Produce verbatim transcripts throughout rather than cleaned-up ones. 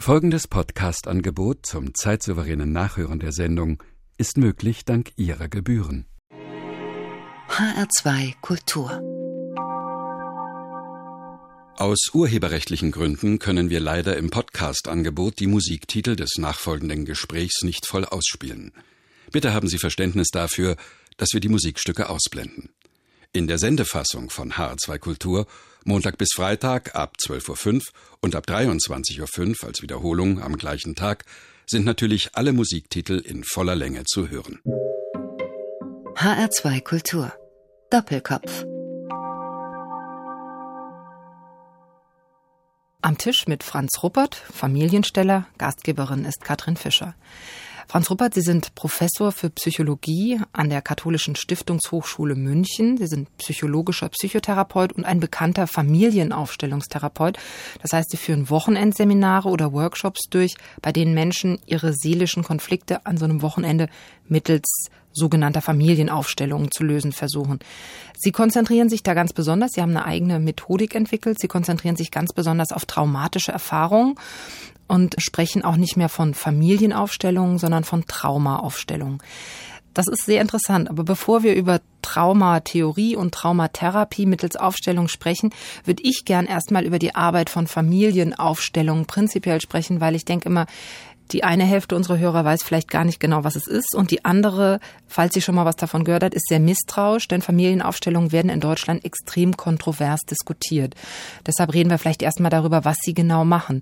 Folgendes Podcast-Angebot zum zeitsouveränen Nachhören der Sendung ist möglich dank Ihrer Gebühren. H R zwei Kultur. Aus urheberrechtlichen Gründen können wir leider im Podcast-Angebot die Musiktitel des nachfolgenden Gesprächs nicht voll ausspielen. Bitte haben Sie Verständnis dafür, dass wir die Musikstücke ausblenden. In der Sendefassung von H R zwei Kultur Montag bis Freitag ab zwölf Uhr fünf und ab dreiundzwanzig Uhr fünf als Wiederholung am gleichen Tag sind natürlich alle Musiktitel in voller Länge zu hören. H R zwei Kultur. Doppelkopf. Am Tisch mit Franz Ruppert, Familiensteller, Gastgeberin ist Katrin Fischer. Franz Ruppert, Sie sind Professor für Psychologie an der Katholischen Stiftungshochschule München. Sie sind psychologischer Psychotherapeut und ein bekannter Familienaufstellungstherapeut. Das heißt, Sie führen Wochenendseminare oder Workshops durch, bei denen Menschen ihre seelischen Konflikte an so einem Wochenende mittels sogenannter Familienaufstellungen zu lösen versuchen. Sie konzentrieren sich da ganz besonders, Sie haben eine eigene Methodik entwickelt, Sie konzentrieren sich ganz besonders auf traumatische Erfahrungen und sprechen auch nicht mehr von Familienaufstellungen, sondern von Traumaaufstellungen. Das ist sehr interessant, aber bevor wir über Traumatheorie und Traumatherapie mittels Aufstellung sprechen, würde ich gern erstmal über die Arbeit von Familienaufstellungen prinzipiell sprechen, weil ich denke immer, die eine Hälfte unserer Hörer weiß vielleicht gar nicht genau, was es ist. Und die andere, falls sie schon mal was davon gehört hat, ist sehr misstrauisch, denn Familienaufstellungen werden in Deutschland extrem kontrovers diskutiert. Deshalb reden wir vielleicht erstmal darüber, was sie genau machen.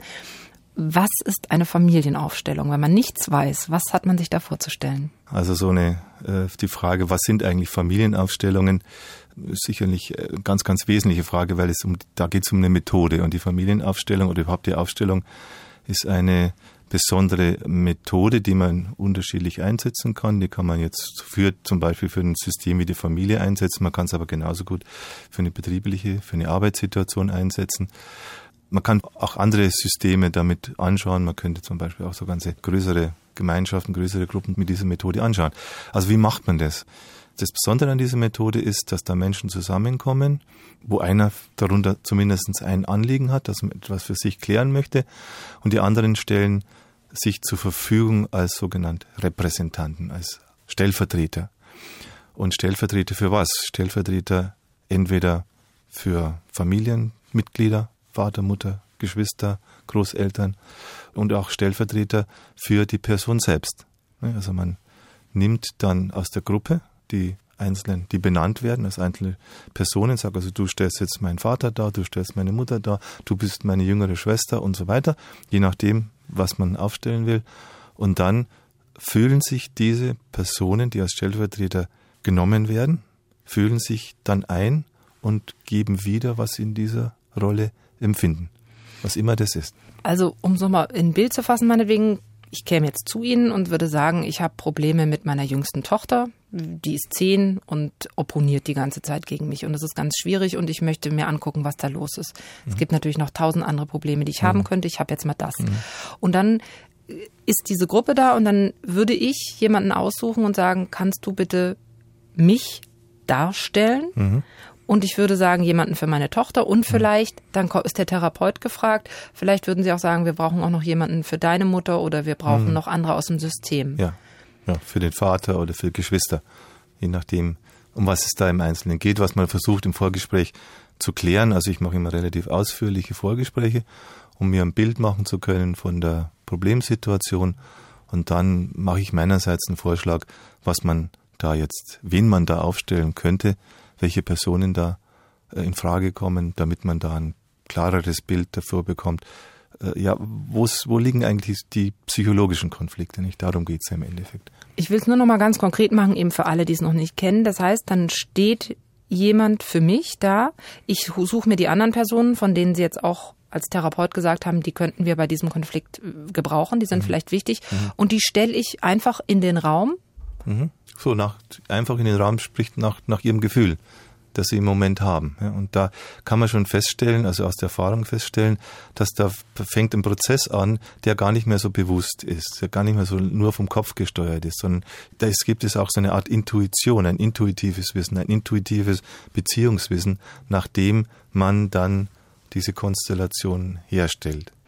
Was ist eine Familienaufstellung? Wenn man nichts weiß, was hat man sich da vorzustellen? Also so eine, äh, die Frage, was sind eigentlich Familienaufstellungen, ist sicherlich eine ganz, ganz wesentliche Frage, weil es um, da geht es um eine Methode. Und die Familienaufstellung oder überhaupt die Aufstellung ist eine besondere Methode, die man unterschiedlich einsetzen kann. Die kann man jetzt für, zum Beispiel für ein System wie die Familie einsetzen. Man kann es aber genauso gut für eine betriebliche, für eine Arbeitssituation einsetzen. Man kann auch andere Systeme damit anschauen. Man könnte zum Beispiel auch so ganze größere Gemeinschaften, größere Gruppen mit dieser Methode anschauen. Also wie macht man das? Das Besondere an dieser Methode ist, dass da Menschen zusammenkommen, wo einer darunter zumindest ein Anliegen hat, dass man etwas für sich klären möchte, und die anderen stellen sich zur Verfügung als sogenannte Repräsentanten, als Stellvertreter. Und Stellvertreter für was? Stellvertreter entweder für Familienmitglieder, Vater, Mutter, Geschwister, Großeltern, und auch Stellvertreter für die Person selbst. Also man nimmt dann aus der Gruppe die Einzelnen, die benannt werden als einzelne Personen, sagt also, du stellst jetzt meinen Vater dar, du stellst meine Mutter dar, du bist meine jüngere Schwester und so weiter, je nachdem, was man aufstellen will. Und dann fühlen sich diese Personen, die als Stellvertreter genommen werden, fühlen sich dann ein und geben wieder, was sie in dieser Rolle empfinden, was immer das ist. Also, um es nochmal in ein Bild zu fassen, meinetwegen, ich käme jetzt zu Ihnen und würde sagen, ich habe Probleme mit meiner jüngsten Tochter, die ist zehn und opponiert die ganze Zeit gegen mich, und das ist ganz schwierig und ich möchte mir angucken, was da los ist. Mhm. Es gibt natürlich noch tausend andere Probleme, die ich mhm. haben könnte, ich habe jetzt mal das. Mhm. Und dann ist diese Gruppe da und dann würde ich jemanden aussuchen und sagen, kannst du bitte mich darstellen? Mhm. Und ich würde sagen, jemanden für meine Tochter und vielleicht, dann ist der Therapeut gefragt, vielleicht würden Sie auch sagen, wir brauchen auch noch jemanden für deine Mutter oder wir brauchen mhm. noch andere aus dem System. Ja. ja, für den Vater oder für Geschwister, je nachdem, um was es da im Einzelnen geht, was man versucht im Vorgespräch zu klären. Also ich mache immer relativ ausführliche Vorgespräche, um mir ein Bild machen zu können von der Problemsituation, und dann mache ich meinerseits einen Vorschlag, was man da jetzt, wen man da aufstellen könnte, welche Personen da äh, in Frage kommen, damit man da ein klareres Bild dafür bekommt. Äh, ja, wo liegen eigentlich die psychologischen Konflikte? Nicht darum geht es ja im Endeffekt. Ich will es nur noch mal ganz konkret machen, eben für alle, die es noch nicht kennen. Das heißt, dann steht jemand für mich da. Ich suche mir die anderen Personen, von denen Sie jetzt auch als Therapeut gesagt haben, die könnten wir bei diesem Konflikt gebrauchen, die sind mhm. vielleicht wichtig. Mhm. Und die stelle ich einfach in den Raum. Mhm. So, nach, einfach in den Raum spricht nach, nach ihrem Gefühl, das sie im Moment haben. Ja, und da kann man schon feststellen, also aus der Erfahrung feststellen, dass da fängt ein Prozess an, der gar nicht mehr so bewusst ist, der gar nicht mehr so nur vom Kopf gesteuert ist, sondern da ist, gibt es auch so eine Art Intuition, ein intuitives Wissen, ein intuitives Beziehungswissen, nach dem man dann diese Konstellation herstellt.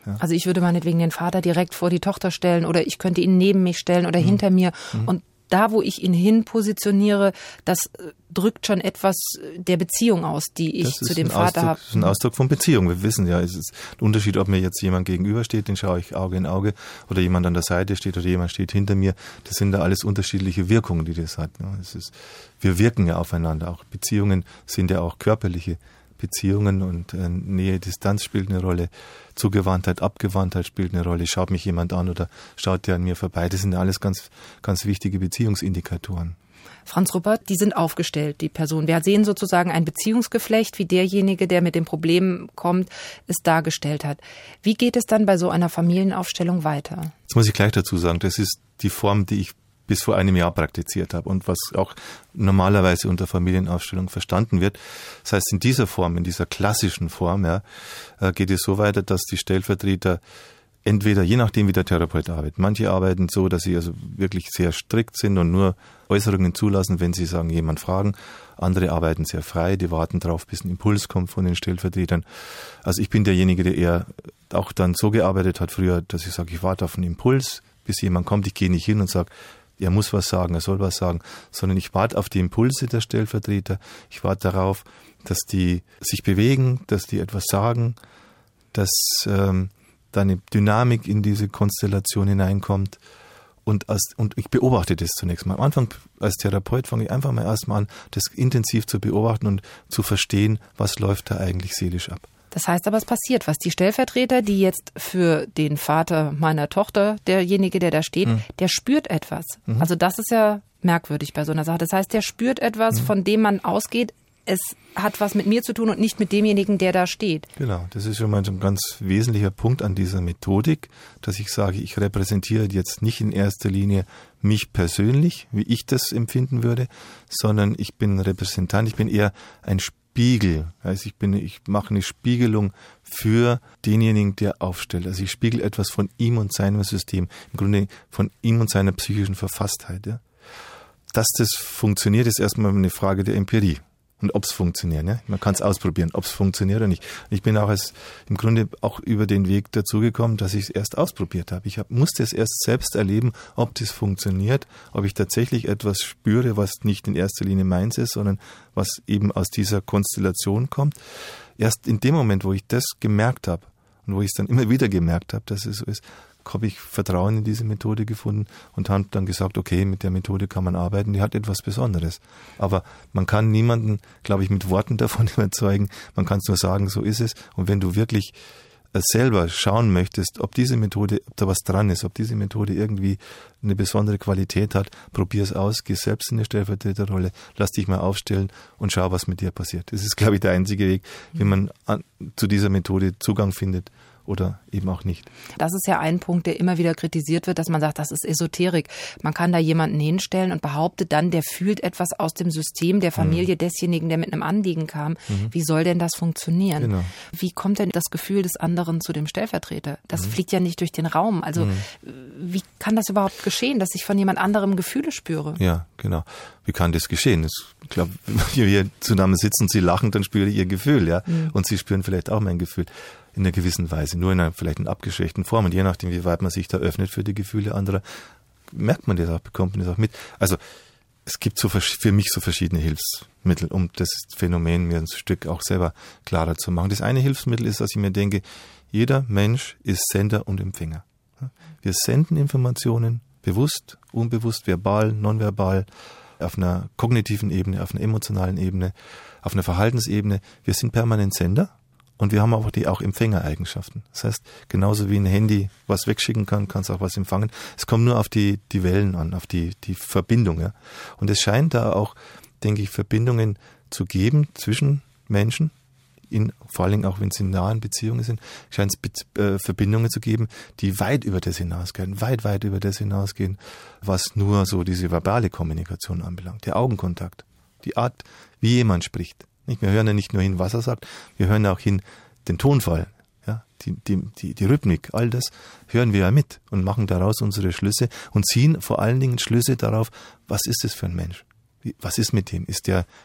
Ja. Also ich würde meinetwegen den Vater direkt vor die Tochter stellen oder ich könnte ihn neben mich stellen oder mhm. hinter mir. Mhm. Und da, wo ich ihn hin positioniere, das drückt schon etwas der Beziehung aus, die ich zu dem Vater habe. Das ist ein Ausdruck von Beziehung. Wir wissen ja, es ist ein Unterschied, ob mir jetzt jemand gegenübersteht, den schaue ich Auge in Auge, oder jemand an der Seite steht oder jemand steht hinter mir. Das sind da alles unterschiedliche Wirkungen, die das hat. Es ist, wir wirken ja aufeinander. Auch Beziehungen sind ja auch körperliche Beziehungen und äh, Nähe, Distanz spielt eine Rolle, Zugewandtheit, Abgewandtheit spielt eine Rolle, schaut mich jemand an oder schaut der an mir vorbei, das sind alles ganz, ganz wichtige Beziehungsindikatoren. Franz Ruppert, die sind aufgestellt, die Person. Wir sehen sozusagen ein Beziehungsgeflecht, wie derjenige, der mit dem Problem kommt, es dargestellt hat. Wie geht es dann bei so einer Familienaufstellung weiter? Das muss ich gleich dazu sagen, das ist die Form, die ich bis vor einem Jahr praktiziert habe und was auch normalerweise unter Familienaufstellung verstanden wird. Das heißt, in dieser Form, in dieser klassischen Form, ja, geht es so weiter, dass die Stellvertreter entweder, je nachdem wie der Therapeut arbeitet, manche arbeiten so, dass sie also wirklich sehr strikt sind und nur Äußerungen zulassen, wenn sie sagen, jemand fragen. Andere arbeiten sehr frei, die warten drauf, bis ein Impuls kommt von den Stellvertretern. Also ich bin derjenige, der eher auch dann so gearbeitet hat früher, dass ich sage, ich warte auf einen Impuls, bis jemand kommt. Ich gehe nicht hin und sage, er muss was sagen, er soll was sagen, sondern ich warte auf die Impulse der Stellvertreter. Ich warte darauf, dass die sich bewegen, dass die etwas sagen, dass ähm, da eine Dynamik in diese Konstellation hineinkommt. Und, als, und ich beobachte das zunächst mal. Am Anfang als Therapeut fange ich einfach mal erstmal an, das intensiv zu beobachten und zu verstehen, was läuft da eigentlich seelisch ab. Das heißt aber, es passiert was. Die Stellvertreter, die jetzt für den Vater meiner Tochter, derjenige, der da steht, mhm. der spürt etwas. Mhm. Also das ist ja merkwürdig bei so einer Sache. Das heißt, der spürt etwas, mhm. von dem man ausgeht, es hat was mit mir zu tun und nicht mit demjenigen, der da steht. Genau, das ist schon mal so ein ganz wesentlicher Punkt an dieser Methodik, dass ich sage, ich repräsentiere jetzt nicht in erster Linie mich persönlich, wie ich das empfinden würde, sondern ich bin Repräsentant, ich bin eher ein Spiegel. Also ich bin, ich mache eine Spiegelung für denjenigen, der aufstellt. Also ich spiegel etwas von ihm und seinem System, im Grunde von ihm und seiner psychischen Verfasstheit. Ja. Dass das funktioniert, ist erstmal eine Frage der Empirie. Und ob es funktioniert. Ne? Man kann es ausprobieren, ob es funktioniert oder nicht. Ich bin auch als, im Grunde auch über den Weg dazugekommen, dass ich es erst ausprobiert habe. Ich hab, musste es erst selbst erleben, ob das funktioniert, ob ich tatsächlich etwas spüre, was nicht in erster Linie meins ist, sondern was eben aus dieser Konstellation kommt. Erst in dem Moment, wo ich das gemerkt habe und wo ich es dann immer wieder gemerkt habe, dass es so ist, habe ich Vertrauen in diese Methode gefunden und habe dann gesagt, okay, mit der Methode kann man arbeiten, die hat etwas Besonderes. Aber man kann niemanden, glaube ich, mit Worten davon überzeugen, man kann es nur sagen, so ist es. Und wenn du wirklich selber schauen möchtest, ob diese Methode, ob da was dran ist, ob diese Methode irgendwie eine besondere Qualität hat, probier es aus, geh selbst in eine Stellvertreterrolle, lass dich mal aufstellen und schau, was mit dir passiert. Das ist, glaube ich, der einzige Weg, wie man an, zu dieser Methode Zugang findet. Oder eben auch nicht. Das ist ja ein Punkt, der immer wieder kritisiert wird, dass man sagt, das ist Esoterik. Man kann da jemanden hinstellen und behauptet dann, der fühlt etwas aus dem System der Familie mhm. desjenigen, der mit einem Anliegen kam. Mhm. Wie soll denn das funktionieren? Genau. Wie kommt denn das Gefühl des anderen zu dem Stellvertreter? Das mhm. fliegt ja nicht durch den Raum. Also mhm. wie kann das überhaupt geschehen, dass ich von jemand anderem Gefühle spüre? Ja, genau. Wie kann das geschehen? Das, ich glaube, wenn wir zusammen sitzen und Sie lachen, dann spüre ich Ihr Gefühl. Ja, mhm. Und Sie spüren vielleicht auch mein Gefühl. In einer gewissen Weise, nur in einer vielleicht in abgeschwächten Form. Und je nachdem, wie weit man sich da öffnet für die Gefühle anderer, merkt man das auch, bekommt man das auch mit. Also es gibt so für mich so verschiedene Hilfsmittel, um das Phänomen mir ein Stück auch selber klarer zu machen. Das eine Hilfsmittel ist, dass ich mir denke, jeder Mensch ist Sender und Empfänger. Wir senden Informationen, bewusst, unbewusst, verbal, nonverbal, auf einer kognitiven Ebene, auf einer emotionalen Ebene, auf einer Verhaltensebene. Wir sind permanent Sender. Und wir haben auch die auch Empfängereigenschaften. Das heißt, genauso wie ein Handy was wegschicken kann, kann es auch was empfangen. Es kommt nur auf die die Wellen an, auf die die Verbindung. Ja. Und es scheint da auch, denke ich, Verbindungen zu geben zwischen Menschen, in, vor allen Dingen auch wenn sie in nahen Beziehungen sind, scheint es äh, Verbindungen zu geben, die weit über das hinausgehen, weit, weit über das hinausgehen, was nur so diese verbale Kommunikation anbelangt. Der Augenkontakt, die Art, wie jemand spricht. Wir hören ja nicht nur hin, was er sagt, wir hören auch hin den Tonfall, ja, die, die, die, die Rhythmik, all das hören wir ja mit und machen daraus unsere Schlüsse und ziehen vor allen Dingen Schlüsse darauf, was ist das für ein Mensch? Wie, was ist mit dem? Ist der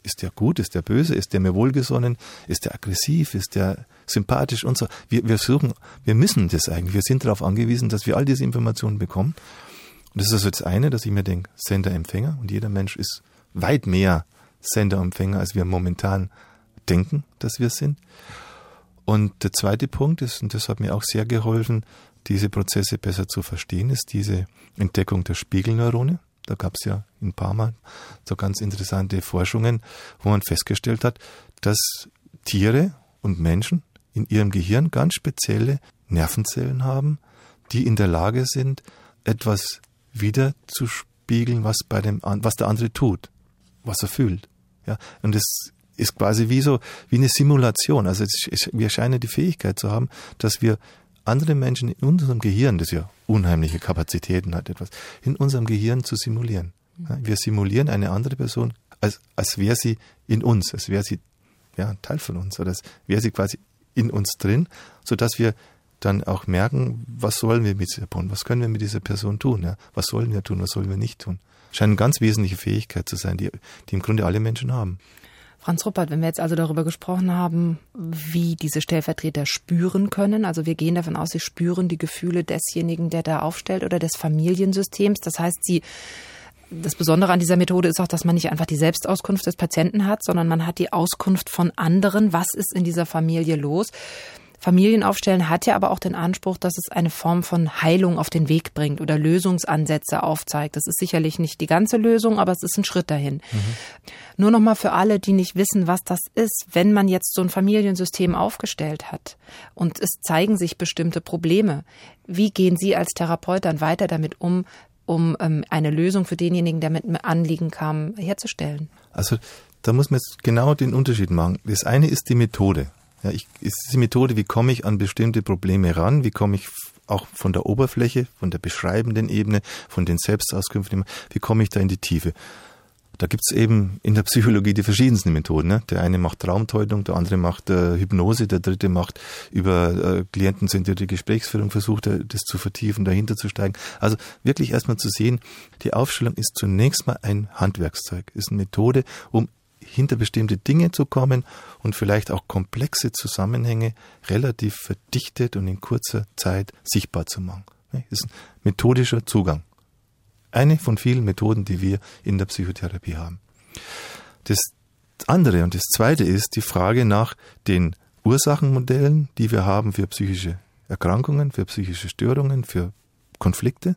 ist der gut, ist der böse, ist der mir wohlgesonnen, ist der aggressiv, ist der sympathisch und so. Wir, wir suchen, wir müssen das eigentlich. Wir sind darauf angewiesen, dass wir all diese Informationen bekommen. Und das ist also das eine, dass ich mir denke, Sender, Empfänger. Und jeder Mensch ist weit mehr Sender, Empfänger, als wir momentan denken, dass wir sind. Und der zweite Punkt ist, und das hat mir auch sehr geholfen, diese Prozesse besser zu verstehen, ist diese Entdeckung der Spiegelneurone. Da gab es ja in Parma so ganz interessante Forschungen, wo man festgestellt hat, dass Tiere und Menschen in ihrem Gehirn ganz spezielle Nervenzellen haben, die in der Lage sind, etwas wiederzuspiegeln, was bei dem, was der andere tut, was er fühlt. Ja, und es ist quasi wie so, wie eine Simulation. Also es, es, wir scheinen die Fähigkeit zu haben, dass wir andere Menschen in unserem Gehirn, das ja unheimliche Kapazitäten hat, etwas in unserem Gehirn zu simulieren. Ja, wir simulieren eine andere Person, als, als wäre sie in uns, als wäre sie ja, ein Teil von uns, oder als wäre sie quasi in uns drin, sodass wir dann auch merken, was sollen wir mit dieser Person, was können wir mit dieser Person tun, ja? Was sollen wir tun, was sollen wir nicht tun. Scheint eine ganz wesentliche Fähigkeit zu sein, die, die im Grunde alle Menschen haben. Franz Ruppert, wenn wir jetzt also darüber gesprochen haben, wie diese Stellvertreter spüren können, also wir gehen davon aus, sie spüren die Gefühle desjenigen, der da aufstellt oder des Familiensystems. Das heißt, sie, das Besondere an dieser Methode ist auch, dass man nicht einfach die Selbstauskunft des Patienten hat, sondern man hat die Auskunft von anderen. Was ist in dieser Familie los? Familienaufstellen hat ja aber auch den Anspruch, dass es eine Form von Heilung auf den Weg bringt oder Lösungsansätze aufzeigt. Das ist sicherlich nicht die ganze Lösung, aber es ist ein Schritt dahin. Mhm. Nur noch mal für alle, die nicht wissen, was das ist, wenn man jetzt so ein Familiensystem aufgestellt hat und es zeigen sich bestimmte Probleme, wie gehen Sie als Therapeut dann weiter damit um, um ähm, eine Lösung für denjenigen, der mit einem Anliegen kam, herzustellen? Also da muss man jetzt genau den Unterschied machen. Das eine ist die Methode. Ja, ich, ist die Methode, wie komme ich an bestimmte Probleme ran, wie komme ich auch von der Oberfläche, von der beschreibenden Ebene, von den Selbstauskünften, wie komme ich da in die Tiefe? Da gibt's eben in der Psychologie die verschiedensten Methoden. Ne? Der eine macht Traumdeutung, der andere macht äh, Hypnose, der dritte macht über äh, klientenzentrierte Gesprächsführung, versucht er das zu vertiefen, dahinter zu steigen. Also wirklich erstmal zu sehen, die Aufstellung ist zunächst mal ein Handwerkszeug, ist eine Methode, um hinter bestimmte Dinge zu kommen und vielleicht auch komplexe Zusammenhänge relativ verdichtet und in kurzer Zeit sichtbar zu machen. Das ist ein methodischer Zugang. Eine von vielen Methoden, die wir in der Psychotherapie haben. Das andere und das zweite ist die Frage nach den Ursachenmodellen, die wir haben für psychische Erkrankungen, für psychische Störungen, für Konflikte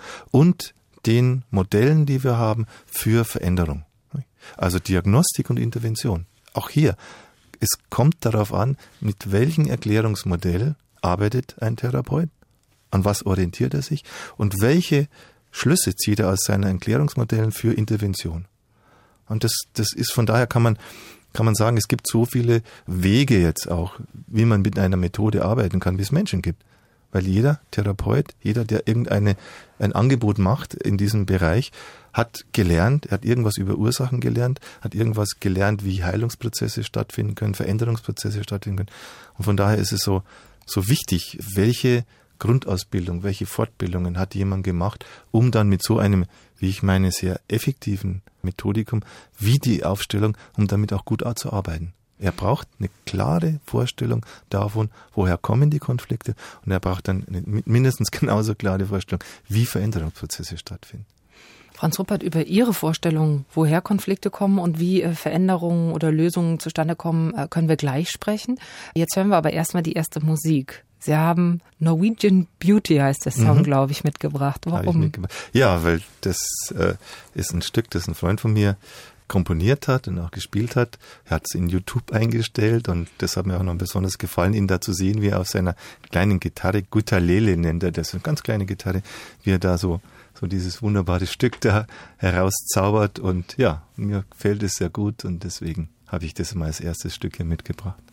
und den Modellen, die wir haben für Veränderung. Also Diagnostik und Intervention. Auch hier, es kommt darauf an, mit welchem Erklärungsmodell arbeitet ein Therapeut, an was orientiert er sich und welche Schlüsse zieht er aus seinen Erklärungsmodellen für Intervention. Und das, das ist von daher kann man, kann man sagen, es gibt so viele Wege jetzt auch, wie man mit einer Methode arbeiten kann, wie es Menschen gibt. Weil jeder Therapeut, jeder, der irgendeine, ein Angebot macht in diesem Bereich, hat gelernt, er hat irgendwas über Ursachen gelernt, hat irgendwas gelernt, wie Heilungsprozesse stattfinden können, Veränderungsprozesse stattfinden können. Und von daher ist es so, so wichtig, welche Grundausbildung, welche Fortbildungen hat jemand gemacht, um dann mit so einem, wie ich meine, sehr effektiven Methodikum, wie die Aufstellung, um damit auch gut zu arbeiten. Er braucht eine klare Vorstellung davon, woher kommen die Konflikte, und er braucht dann eine mindestens genauso klare Vorstellung, wie Veränderungsprozesse stattfinden. Franz Ruppert, über Ihre Vorstellung, woher Konflikte kommen und wie Veränderungen oder Lösungen zustande kommen, können wir gleich sprechen. Jetzt hören wir aber erstmal die erste Musik. Sie haben Norwegian Beauty, heißt der Song, mhm. glaube ich, mitgebracht. Warum? Ich mitgebracht. Ja, weil das äh, ist ein Stück, das ein Freund von mir komponiert hat und auch gespielt hat. Er hat es in YouTube eingestellt und das hat mir auch noch besonders gefallen, ihn da zu sehen, wie er auf seiner kleinen Gitarre, Gutalele nennt er das, eine ganz kleine Gitarre, wie er da so so dieses wunderbare Stück da herauszaubert. Und ja, mir gefällt es sehr gut und deswegen habe ich das mal als erstes Stück hier mitgebracht.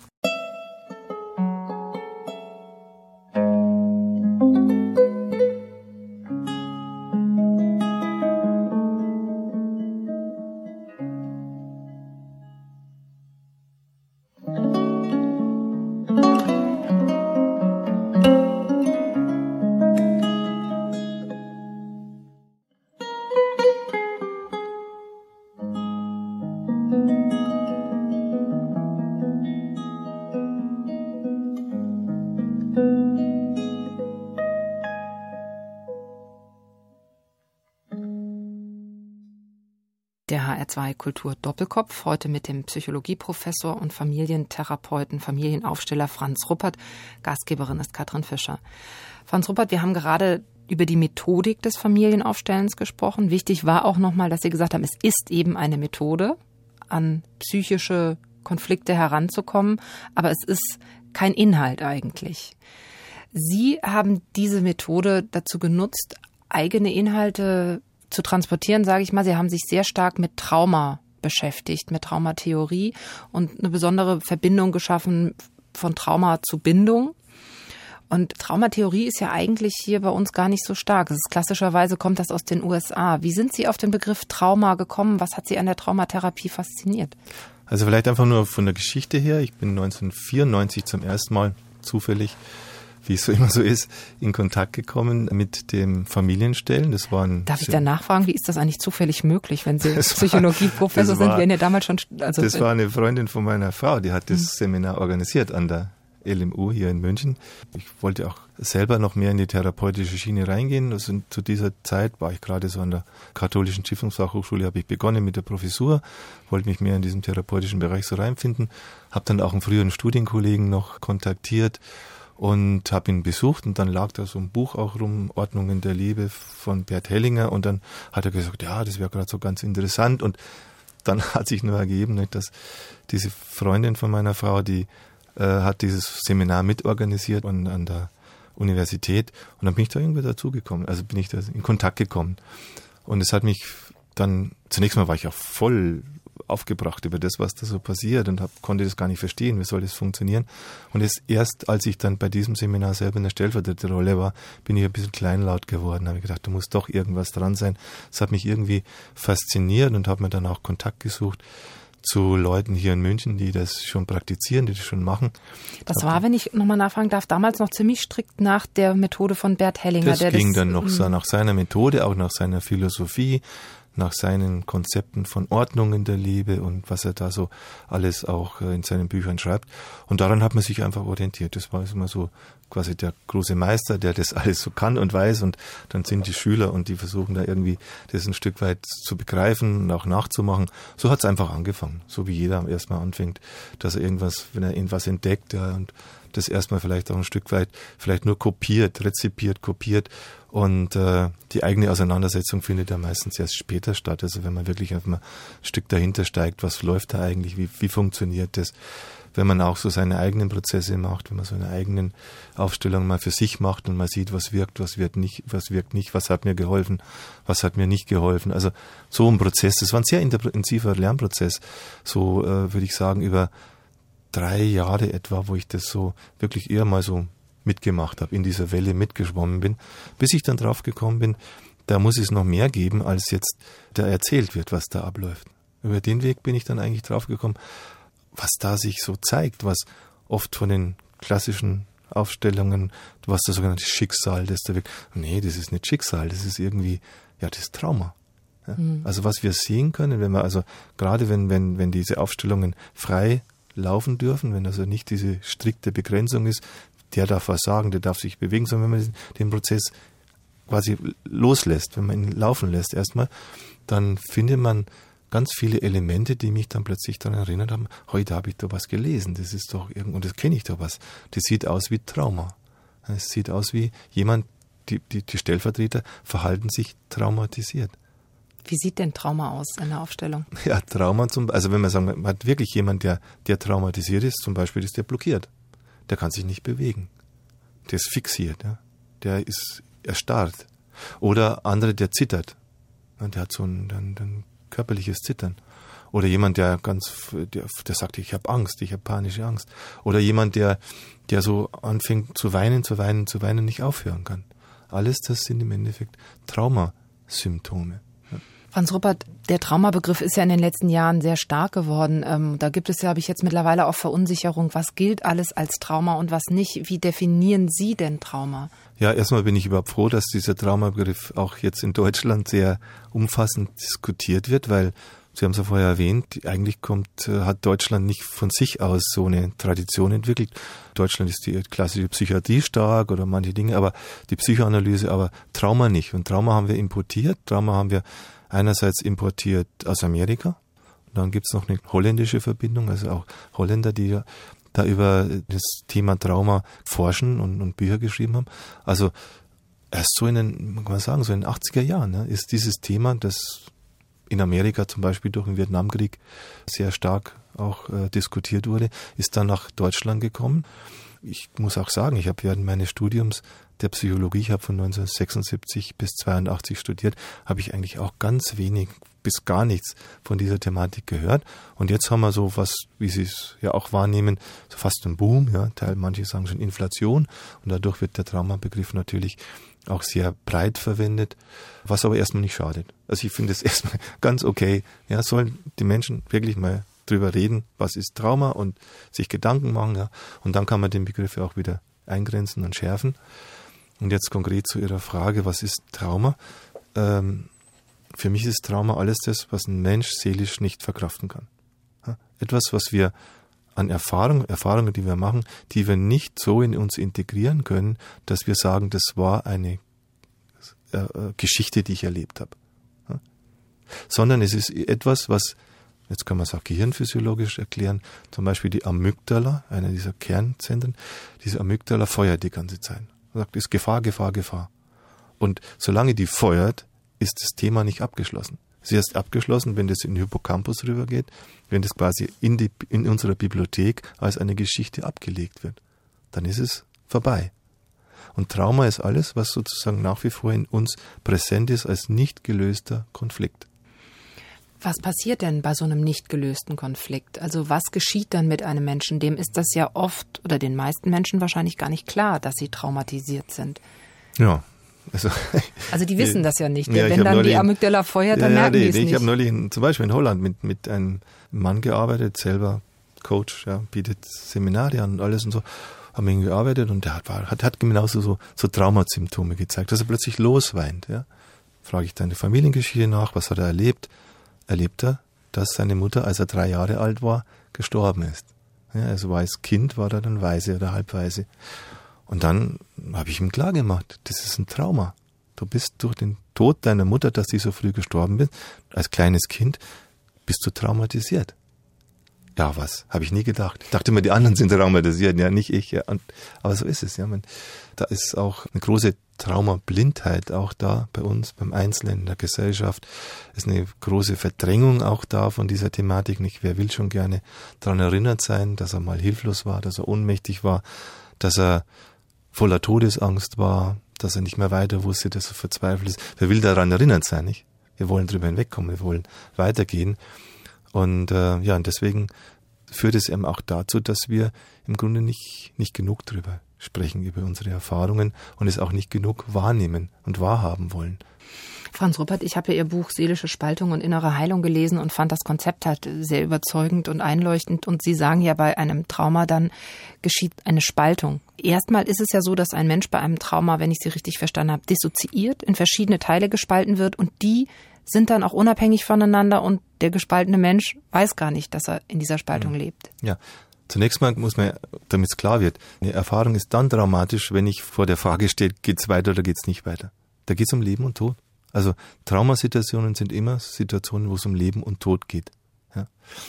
Thank you. Der H R zwei Kultur Doppelkopf, heute mit dem Psychologieprofessor und Familientherapeuten, Familienaufsteller Franz Ruppert. Gastgeberin ist Katrin Fischer. Franz Ruppert, wir haben gerade über die Methodik des Familienaufstellens gesprochen. Wichtig war auch nochmal, dass Sie gesagt haben, es ist eben eine Methode, an psychische Konflikte heranzukommen, aber es ist kein Inhalt eigentlich. Sie haben diese Methode dazu genutzt, eigene Inhalte zu transportieren, sage ich mal. Sie haben sich sehr stark mit Trauma beschäftigt, mit Traumatheorie und eine besondere Verbindung geschaffen von Trauma zu Bindung. Und Traumatheorie ist ja eigentlich hier bei uns gar nicht so stark. Das ist, klassischerweise kommt das aus den U S A. Wie sind Sie auf den Begriff Trauma gekommen? Was hat Sie an der Traumatherapie fasziniert? Also vielleicht einfach nur von der Geschichte her. Ich bin neunzehnhundertvierundneunzig zum ersten Mal zufällig, wie es so immer so ist, in Kontakt gekommen mit dem Familienstellen. Das waren Darf ich da nachfragen, wie ist das eigentlich zufällig möglich, wenn Sie Psychologieprofessor sind? Wir haben ja damals schon... Also das war eine Freundin von meiner Frau, die hat das hm. Seminar organisiert an der L M U hier in München. Ich wollte auch selber noch mehr in die therapeutische Schiene reingehen. Also zu dieser Zeit war ich gerade so an der Katholischen Stiftungsfachhochschule, habe ich begonnen mit der Professur, wollte mich mehr in diesem therapeutischen Bereich so reinfinden, habe dann auch einen früheren Studienkollegen noch kontaktiert und habe ihn besucht und dann lag da so ein Buch auch rum, Ordnungen der Liebe von Bert Hellinger, und dann hat er gesagt, ja, das wäre gerade so ganz interessant, und dann hat sich nur ergeben, dass diese Freundin von meiner Frau, die äh, hat dieses Seminar mitorganisiert und an der Universität, und dann bin ich da irgendwie dazugekommen, also bin ich da in Kontakt gekommen, und es hat mich dann, zunächst mal war ich auch voll aufgebracht über das, was da so passiert, und hab, konnte das gar nicht verstehen, wie soll das funktionieren. Und es erst, als ich dann bei diesem Seminar selber in der Stellvertreterrolle war, bin ich ein bisschen kleinlaut geworden, habe ich gedacht, da muss doch irgendwas dran sein. Das hat mich irgendwie fasziniert und habe mir dann auch Kontakt gesucht zu Leuten hier in München, die das schon praktizieren, die das schon machen. Das war, wenn ich nochmal nachfragen darf, damals noch ziemlich strikt nach der Methode von Bert Hellinger. Das der ging das, dann noch so nach seiner Methode, auch nach seiner Philosophie, nach seinen Konzepten von Ordnungen der Liebe und was er da so alles auch in seinen Büchern schreibt. Und daran hat man sich einfach orientiert. Das war immer so quasi der große Meister, der das alles so kann und weiß, und dann sind die Schüler und die versuchen da irgendwie das ein Stück weit zu begreifen und auch nachzumachen. So hat es einfach angefangen, so wie jeder erstmal anfängt, dass er irgendwas, wenn er irgendwas entdeckt, ja, und das erstmal vielleicht auch ein Stück weit vielleicht nur kopiert, rezipiert, kopiert, und äh, die eigene Auseinandersetzung findet ja meistens erst später statt. Also wenn man wirklich einfach mal ein Stück dahinter steigt, was läuft da eigentlich, wie, wie funktioniert das, wenn man auch so seine eigenen Prozesse macht, wenn man so eine eigenen Aufstellung mal für sich macht und mal sieht, was wirkt, was wird nicht, was wirkt nicht, was hat mir geholfen, was hat mir nicht geholfen. Also so ein Prozess, das war ein sehr intensiver Lernprozess, so äh, würde ich sagen, über drei Jahre etwa, wo ich das so wirklich eher mal so mitgemacht habe, in dieser Welle mitgeschwommen bin, bis ich dann drauf gekommen bin, da muss es noch mehr geben, als jetzt da erzählt wird, was da abläuft. Über den Weg bin ich dann eigentlich drauf gekommen, was da sich so zeigt, was oft von den klassischen Aufstellungen, was das sogenannte Schicksal, das da wirkt. Nee, das ist nicht Schicksal, das ist irgendwie, ja, das ist Trauma. Ja? Mhm. Also was wir sehen können, wenn wir also, gerade wenn, wenn, wenn diese Aufstellungen frei laufen dürfen, wenn also nicht diese strikte Begrenzung ist, der darf was sagen, der darf sich bewegen, sondern wenn man den Prozess quasi loslässt, wenn man ihn laufen lässt erstmal, dann findet man ganz viele Elemente, die mich dann plötzlich daran erinnert haben, heute habe ich da was gelesen, das ist doch irgend, und das kenne ich da was. Das sieht aus wie Trauma. Es sieht aus wie jemand, die, die, die Stellvertreter verhalten sich traumatisiert. Wie sieht denn Trauma aus in der Aufstellung? Ja, Trauma zum, also wenn man sagen, man hat wirklich jemand, der, der traumatisiert ist, zum Beispiel ist der blockiert. Der kann sich nicht bewegen. Der ist fixiert, ja. Der ist erstarrt. Oder andere, der zittert. Der hat so ein, ein, ein körperliches Zittern. Oder jemand, der ganz, der, der sagt, ich habe Angst, ich habe panische Angst. Oder jemand, der, der so anfängt zu weinen, zu weinen, zu weinen, nicht aufhören kann. Alles das sind im Endeffekt Traumasymptome. Franz Ruppert, der Traumabegriff ist ja in den letzten Jahren sehr stark geworden. Ähm, da gibt es ja, habe ich jetzt mittlerweile auch Verunsicherung. Was gilt alles als Trauma und was nicht? Wie definieren Sie denn Trauma? Ja, erstmal bin ich überhaupt froh, dass dieser Traumabegriff auch jetzt in Deutschland sehr umfassend diskutiert wird, weil, Sie haben es ja vorher erwähnt, eigentlich kommt, hat Deutschland nicht von sich aus so eine Tradition entwickelt. Deutschland ist die klassische Psychiatrie stark oder manche Dinge, aber die Psychoanalyse, aber Trauma nicht. Und Trauma haben wir importiert, Trauma haben wir einerseits importiert aus Amerika, dann gibt's noch eine holländische Verbindung, also auch Holländer, die ja da über das Thema Trauma forschen und, und Bücher geschrieben haben. Also erst so in den, kann man sagen, so in den achtziger Jahren ne, ist dieses Thema, das in Amerika zum Beispiel durch den Vietnamkrieg sehr stark auch äh, diskutiert wurde, ist dann nach Deutschland gekommen. Ich muss auch sagen, ich habe während meines Studiums der Psychologie, ich habe von neunzehnhundertsechsundsiebzig bis zweiundachtzig studiert, habe ich eigentlich auch ganz wenig bis gar nichts von dieser Thematik gehört. Und jetzt haben wir so was, wie Sie es ja auch wahrnehmen, so fast ein Boom, ja, Teil, manche sagen schon Inflation. Und dadurch wird der Traumabegriff natürlich auch sehr breit verwendet, was aber erstmal nicht schadet. Also ich finde es erstmal ganz okay. Ja, sollen die Menschen wirklich mal drüber reden, was ist Trauma und sich Gedanken machen, ja. Und dann kann man den Begriff ja auch wieder eingrenzen und schärfen. Und jetzt konkret zu Ihrer Frage, was ist Trauma? Ähm, für mich ist Trauma alles das, was ein Mensch seelisch nicht verkraften kann. Ja? Etwas, was wir an Erfahrungen, Erfahrungen, die wir machen, die wir nicht so in uns integrieren können, dass wir sagen, das war eine äh, Geschichte, die ich erlebt habe. Ja? Sondern es ist etwas, was, jetzt kann man es auch gehirnphysiologisch erklären, zum Beispiel die Amygdala, einer dieser Kernzentren, diese Amygdala feuert die ganze Zeit. Man sagt, ist Gefahr, Gefahr, Gefahr. Und solange die feuert, ist das Thema nicht abgeschlossen. Es ist erst abgeschlossen, wenn das in den Hippocampus rübergeht, wenn das quasi in, die, in unserer Bibliothek als eine Geschichte abgelegt wird. Dann ist es vorbei. Und Trauma ist alles, was sozusagen nach wie vor in uns präsent ist als nicht gelöster Konflikt. Was passiert denn bei so einem nicht gelösten Konflikt? Also was geschieht dann mit einem Menschen? Dem ist das ja oft oder den meisten Menschen wahrscheinlich gar nicht klar, dass sie traumatisiert sind. Ja. Also, also die wissen das ja nicht. Ja, Wenn dann die Amygdala feuert, dann ja, merken ja, die es ich nicht. Ich habe neulich in, zum Beispiel in Holland mit, mit einem Mann gearbeitet, selber Coach, ja, bietet Seminare an und alles und so. Haben mit ihm gearbeitet und der hat, hat, hat genauso so, so Traumasymptome gezeigt, dass er plötzlich losweint. Ja. Frage ich dann die Familiengeschichte nach, was hat er erlebt? Erlebt er, dass seine Mutter, als er drei Jahre alt war, gestorben ist. Ja, also war als Kind, war er dann Waise oder Halbwaise. Und dann habe ich ihm klar gemacht, das ist ein Trauma. Du bist durch den Tod deiner Mutter, dass die so früh gestorben ist, als kleines Kind, bist du traumatisiert. Ja, was? Habe ich nie gedacht. Ich dachte immer, die anderen sind traumatisiert, ja, nicht ich. Ja. Und, aber so ist es, ja. Man, da ist auch eine große Traumablindheit auch da bei uns, beim Einzelnen in der Gesellschaft. Ist eine große Verdrängung auch da von dieser Thematik. Nicht, wer will schon gerne daran erinnert sein, dass er mal hilflos war, dass er ohnmächtig war, dass er voller Todesangst war, dass er nicht mehr weiter wusste, dass er verzweifelt ist. Wer will daran erinnert sein, nicht? Wir wollen drüber hinwegkommen, wir wollen weitergehen. Und äh, ja, und deswegen führt es eben auch dazu, dass wir im Grunde nicht, nicht genug drüber sprechen, über unsere Erfahrungen und es auch nicht genug wahrnehmen und wahrhaben wollen. Franz Ruppert, ich habe ja Ihr Buch Seelische Spaltung und innere Heilung gelesen und fand das Konzept halt sehr überzeugend und einleuchtend. Und Sie sagen ja, bei einem Trauma dann geschieht eine Spaltung. Erstmal ist es ja so, dass ein Mensch bei einem Trauma, wenn ich Sie richtig verstanden habe, dissoziiert, in verschiedene Teile gespalten wird und die sind dann auch unabhängig voneinander und der gespaltene Mensch weiß gar nicht, dass er in dieser Spaltung mhm. lebt. Ja, zunächst mal muss man, damit es klar wird, eine Erfahrung ist dann dramatisch, wenn ich vor der Frage stehe, geht's weiter oder geht's nicht weiter. Da geht's um Leben und Tod. Also Traumasituationen sind immer Situationen, wo es um Leben und Tod geht. Ja.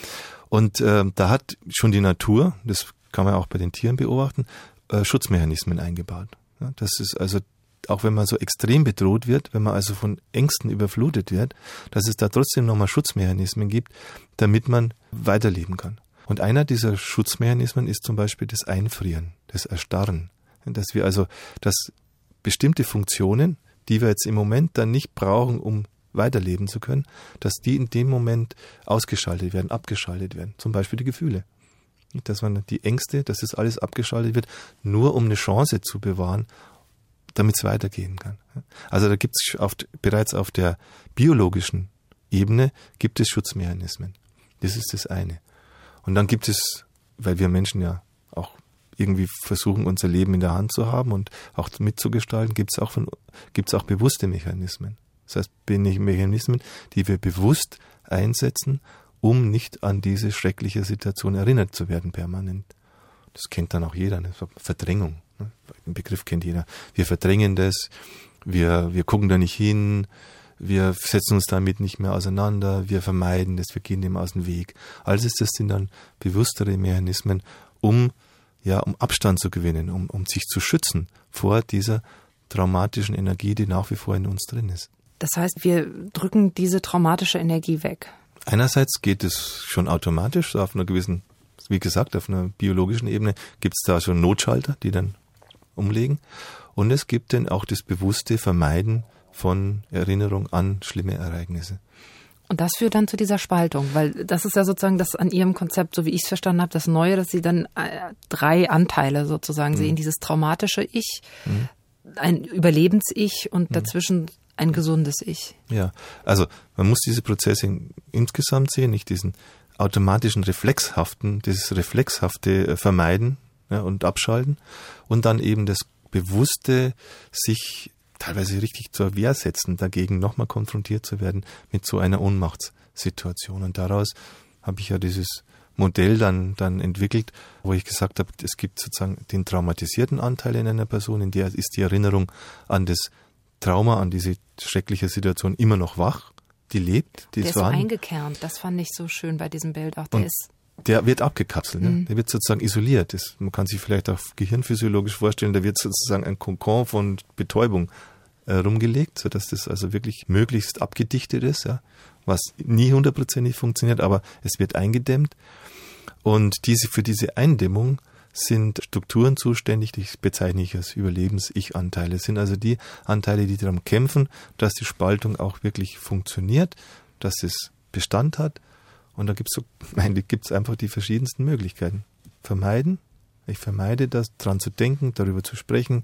Und äh, da hat schon die Natur, das kann man auch bei den Tieren beobachten, äh, Schutzmechanismen eingebaut. Ja, das ist also, auch wenn man so extrem bedroht wird, wenn man also von Ängsten überflutet wird, dass es da trotzdem nochmal Schutzmechanismen gibt, damit man weiterleben kann. Und einer dieser Schutzmechanismen ist zum Beispiel das Einfrieren, das Erstarren. Dass wir also, dass bestimmte Funktionen, die wir jetzt im Moment dann nicht brauchen, um weiterleben zu können, dass die in dem Moment ausgeschaltet werden, abgeschaltet werden. Zum Beispiel die Gefühle. Dass man die Ängste, dass das alles abgeschaltet wird, nur um eine Chance zu bewahren, damit es weitergehen kann. Also da gibt es auf, bereits auf der biologischen Ebene gibt es Schutzmechanismen. Das ist das eine. Und dann gibt es, weil wir Menschen ja auch irgendwie versuchen, unser Leben in der Hand zu haben und auch mitzugestalten, gibt es auch von, gibt's auch bewusste Mechanismen. Das heißt, Mechanismen, die wir bewusst einsetzen, um nicht an diese schreckliche Situation erinnert zu werden permanent. Das kennt dann auch jeder, eine Verdrängung. Den Begriff kennt jeder. Wir verdrängen das, wir, wir gucken da nicht hin, wir setzen uns damit nicht mehr auseinander, wir vermeiden das, wir gehen dem aus dem Weg. Also das sind dann bewusstere Mechanismen, um ja, um Abstand zu gewinnen, um, um sich zu schützen vor dieser traumatischen Energie, die nach wie vor in uns drin ist. Das heißt, wir drücken diese traumatische Energie weg. Einerseits geht es schon automatisch, so auf einer gewissen, wie gesagt, auf einer biologischen Ebene gibt es da schon Notschalter, die dann umlegen. Und es gibt dann auch das bewusste Vermeiden von Erinnerung an schlimme Ereignisse. Und das führt dann zu dieser Spaltung, weil das ist ja sozusagen das an Ihrem Konzept, so wie ich es verstanden habe, das Neue, dass Sie dann äh, drei Anteile sozusagen mhm. sehen, dieses traumatische Ich, mhm. ein Überlebens-Ich und dazwischen ein gesundes Ich. Ja, also man muss diese Prozesse in, insgesamt sehen, nicht diesen automatischen Reflexhaften, dieses reflexhafte Vermeiden, ja, und Abschalten und dann eben das bewusste sich teilweise richtig zur Wehr setzen, dagegen nochmal konfrontiert zu werden mit so einer Ohnmachtssituation. Und daraus habe ich ja dieses Modell dann, dann entwickelt, wo ich gesagt habe, es gibt sozusagen den traumatisierten Anteil in einer Person, in der ist die Erinnerung an das Trauma, an diese schreckliche Situation immer noch wach, die lebt, die der ist so vorhanden. eingekernt, das fand ich so schön bei diesem Bild auch, der Und ist... Der wird abgekapselt, mhm. ne? Der wird sozusagen isoliert. Das, man kann sich vielleicht auch gehirnphysiologisch vorstellen, da wird sozusagen ein Kokon von Betäubung äh, rumgelegt, sodass das also wirklich möglichst abgedichtet ist, ja? Was nie hundertprozentig funktioniert, aber es wird eingedämmt. Und diese für diese Eindämmung sind Strukturen zuständig, die bezeichne ich als Überlebens-Ich-Anteile. Das sind also die Anteile, die darum kämpfen, dass die Spaltung auch wirklich funktioniert, dass es Bestand hat. Und da gibt es so, eigentlich gibt's einfach die verschiedensten Möglichkeiten. Vermeiden. Ich vermeide das, dran zu denken, darüber zu sprechen.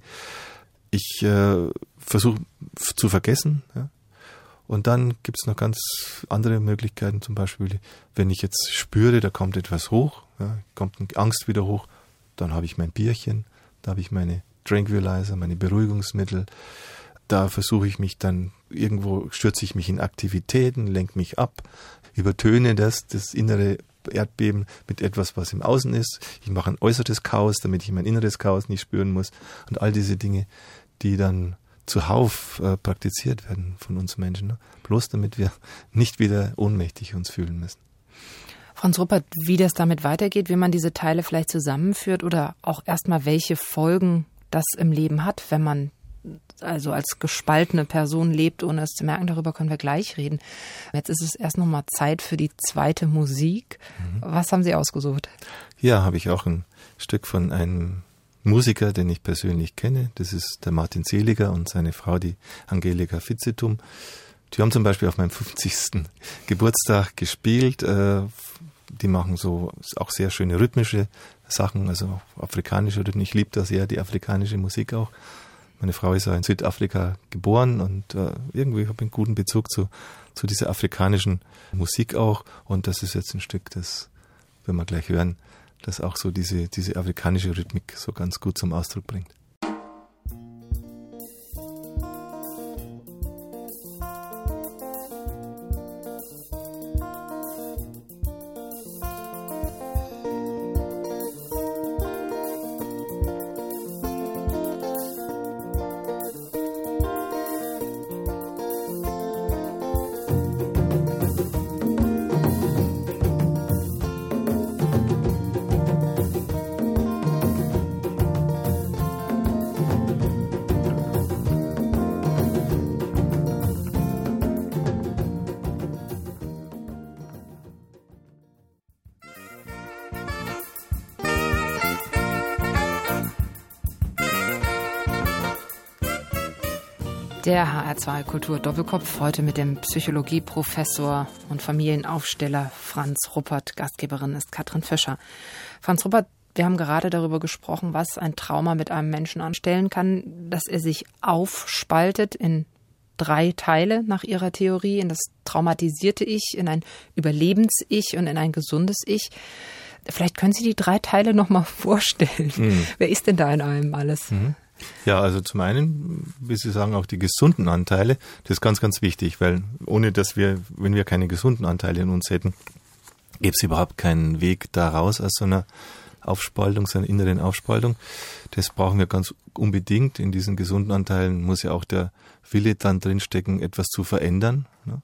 Ich äh, versuche zu vergessen. Ja. Und dann gibt es noch ganz andere Möglichkeiten. Zum Beispiel, wenn ich jetzt spüre, da kommt etwas hoch, ja, kommt eine Angst wieder hoch, dann habe ich mein Bierchen, da habe ich meine Tranquilizer, meine Beruhigungsmittel. Da versuche ich mich dann, irgendwo stürze ich mich in Aktivitäten, lenke mich ab, übertöne das, das innere Erdbeben mit etwas, was im Außen ist. Ich mache ein äußeres Chaos, damit ich mein inneres Chaos nicht spüren muss. Und all diese Dinge, die dann zuhauf äh, praktiziert werden von uns Menschen. Ne? Bloß damit wir nicht wieder ohnmächtig uns fühlen müssen. Franz Ruppert, wie das damit weitergeht, wie man diese Teile vielleicht zusammenführt oder auch erstmal welche Folgen das im Leben hat, wenn man also als gespaltene Person lebt, ohne es zu merken, darüber können wir gleich reden. Jetzt ist es erst nochmal Zeit für die zweite Musik. Mhm. Was haben Sie ausgesucht? Ja, habe ich auch ein Stück von einem Musiker, den ich persönlich kenne. Das ist der Martin Seliger und seine Frau, die Angelika Fitzetum. Die haben zum Beispiel auf meinem fünfzigsten Geburtstag gespielt. Die machen so auch sehr schöne rhythmische Sachen, also afrikanische Rhythmen. Ich liebe da sehr die afrikanische Musik auch. Meine Frau ist ja in Südafrika geboren und äh, irgendwie habe ich einen guten Bezug zu, zu dieser afrikanischen Musik auch. Und das ist jetzt ein Stück, das, wenn wir gleich hören, das auch so diese, diese afrikanische Rhythmik so ganz gut zum Ausdruck bringt. Der H R zwei Kultur Doppelkopf, heute mit dem Psychologieprofessor und Familienaufsteller Franz Ruppert. Gastgeberin ist Katrin Fischer. Franz Ruppert, wir haben gerade darüber gesprochen, was ein Trauma mit einem Menschen anstellen kann, dass er sich aufspaltet in drei Teile nach Ihrer Theorie, in das traumatisierte Ich, in ein Überlebens-Ich und in ein gesundes Ich. Vielleicht können Sie die drei Teile noch mal vorstellen. Mhm. Wer ist denn da in allem alles? Mhm. Ja, also zum einen, wie Sie sagen, auch die gesunden Anteile, das ist ganz, ganz wichtig, weil ohne dass wir, wenn wir keine gesunden Anteile in uns hätten, gäbe es überhaupt keinen Weg da raus aus so einer Aufspaltung, seiner inneren Aufspaltung. Das brauchen wir ganz unbedingt. In diesen gesunden Anteilen muss ja auch der Wille dann drinstecken, etwas zu verändern. Ne?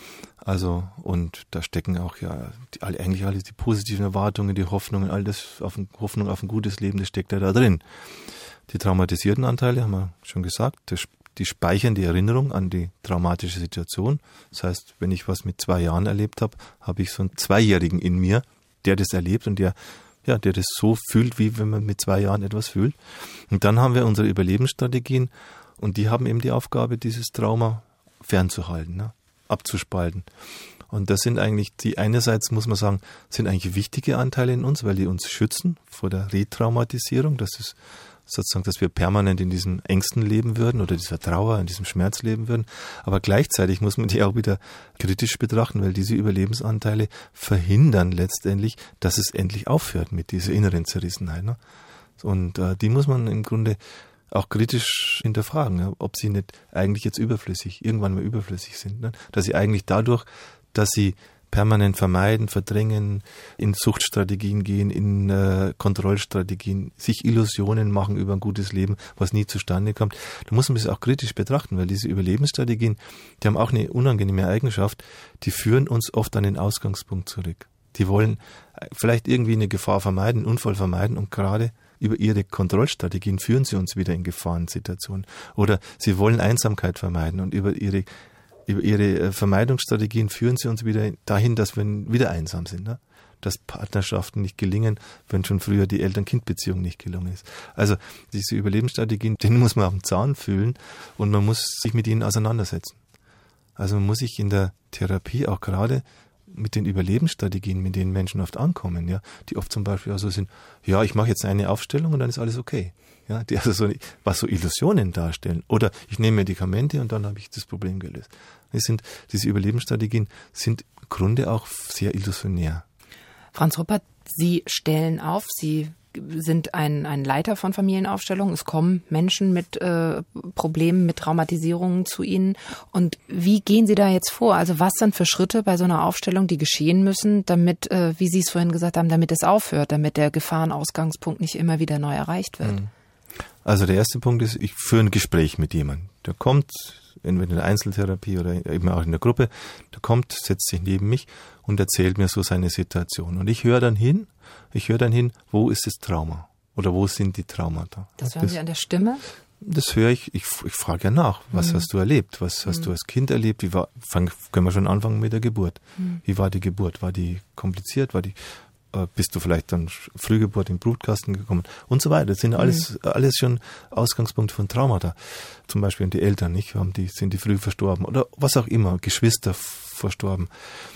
Also, und da stecken auch ja die, eigentlich alle die positiven Erwartungen, die Hoffnungen, all das auf ein, Hoffnung auf ein gutes Leben, das steckt ja da drin. Die traumatisierten Anteile, haben wir schon gesagt, das, die speichern die Erinnerung an die traumatische Situation. Das heißt, wenn ich was mit zwei Jahren erlebt habe, habe ich so einen Zweijährigen in mir, der das erlebt und der, ja, der das so fühlt, wie wenn man mit zwei Jahren etwas fühlt. Und dann haben wir unsere Überlebensstrategien und die haben eben die Aufgabe, dieses Trauma fernzuhalten, ne? Abzuspalten. Und das sind eigentlich die, einerseits muss man sagen, sind eigentlich wichtige Anteile in uns, weil die uns schützen vor der Retraumatisierung. Das ist sozusagen, dass wir permanent in diesen Ängsten leben würden oder dieser Trauer, in diesem Schmerz leben würden. Aber gleichzeitig muss man die auch wieder kritisch betrachten, weil diese Überlebensanteile verhindern letztendlich, dass es endlich aufhört mit dieser inneren Zerrissenheit. Ne? Und äh, die muss man im Grunde auch kritisch hinterfragen, ja, ob sie nicht eigentlich jetzt überflüssig, irgendwann mal überflüssig sind. Ne? Dass sie eigentlich dadurch, dass sie permanent vermeiden, verdrängen, in Suchtstrategien gehen, in äh, Kontrollstrategien, sich Illusionen machen über ein gutes Leben, was nie zustande kommt. Da muss man das auch kritisch betrachten, weil diese Überlebensstrategien, die haben auch eine unangenehme Eigenschaft, die führen uns oft an den Ausgangspunkt zurück. Die wollen vielleicht irgendwie eine Gefahr vermeiden, einen Unfall vermeiden und gerade über ihre Kontrollstrategien führen sie uns wieder in Gefahrensituationen. Oder sie wollen Einsamkeit vermeiden und über ihre Über ihre Vermeidungsstrategien führen sie uns wieder dahin, dass wir wieder einsam sind, ne? Dass Partnerschaften nicht gelingen, wenn schon früher die Eltern-Kind-Beziehung nicht gelungen ist. Also diese Überlebensstrategien, denen muss man auf den Zahn fühlen und man muss sich mit ihnen auseinandersetzen. Also man muss sich in der Therapie auch gerade mit den Überlebensstrategien, mit denen Menschen oft ankommen, ja, die oft zum Beispiel auch so sind, ja, ich mache jetzt eine Aufstellung und dann ist alles okay. Ja, die also so, was so Illusionen darstellen. Oder ich nehme Medikamente und dann habe ich das Problem gelöst. Das sind, diese Überlebensstrategien sind im Grunde auch sehr illusionär. Franz Ruppert, Sie stellen auf, Sie sind ein, ein Leiter von Familienaufstellungen. Es kommen Menschen mit äh, Problemen, mit Traumatisierungen zu Ihnen. Und wie gehen Sie da jetzt vor? Also was dann für Schritte bei so einer Aufstellung, die geschehen müssen, damit, äh, wie Sie es vorhin gesagt haben, damit es aufhört, damit der Gefahrenausgangspunkt nicht immer wieder neu erreicht wird? Also der erste Punkt ist, ich führe ein Gespräch mit jemandem. Der kommt, entweder in der Einzeltherapie oder eben auch in der Gruppe, der kommt, setzt sich neben mich und erzählt mir so seine Situation. Und ich höre dann hin, ich höre dann hin, wo ist das Trauma? Oder wo sind die Traumata? Das hören Sie an der Stimme? Das höre ich, ich, ich frage ja nach, was mhm. hast du erlebt? Was hast mhm. du als Kind erlebt? Wie war, fang, können wir schon anfangen mit der Geburt. Mhm. Wie war die Geburt? War die kompliziert? War die, äh, bist du vielleicht dann Frühgeburt im Brutkasten gekommen? Und so weiter. Das sind alles, mhm. alles schon Ausgangspunkte von Traumata. Zum Beispiel die Eltern, nicht? Haben die, sind die früh verstorben? Oder was auch immer, Geschwister verstorben.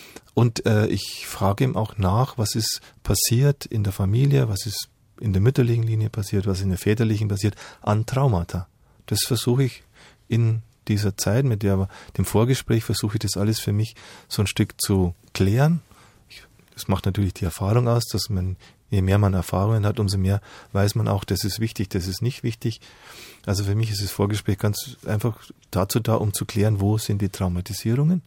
Und äh, ich frage ihm auch nach, was ist passiert in der Familie, was ist in der mütterlichen Linie passiert, was in der väterlichen passiert, an Traumata. Das versuche ich in dieser Zeit, mit der aber dem Vorgespräch versuche ich das alles für mich so ein Stück zu klären. Ich, das macht natürlich die Erfahrung aus, dass man, je mehr man Erfahrungen hat, umso mehr weiß man auch, das ist wichtig, das ist nicht wichtig. Also für mich ist das Vorgespräch ganz einfach dazu da, um zu klären, wo sind die Traumatisierungen.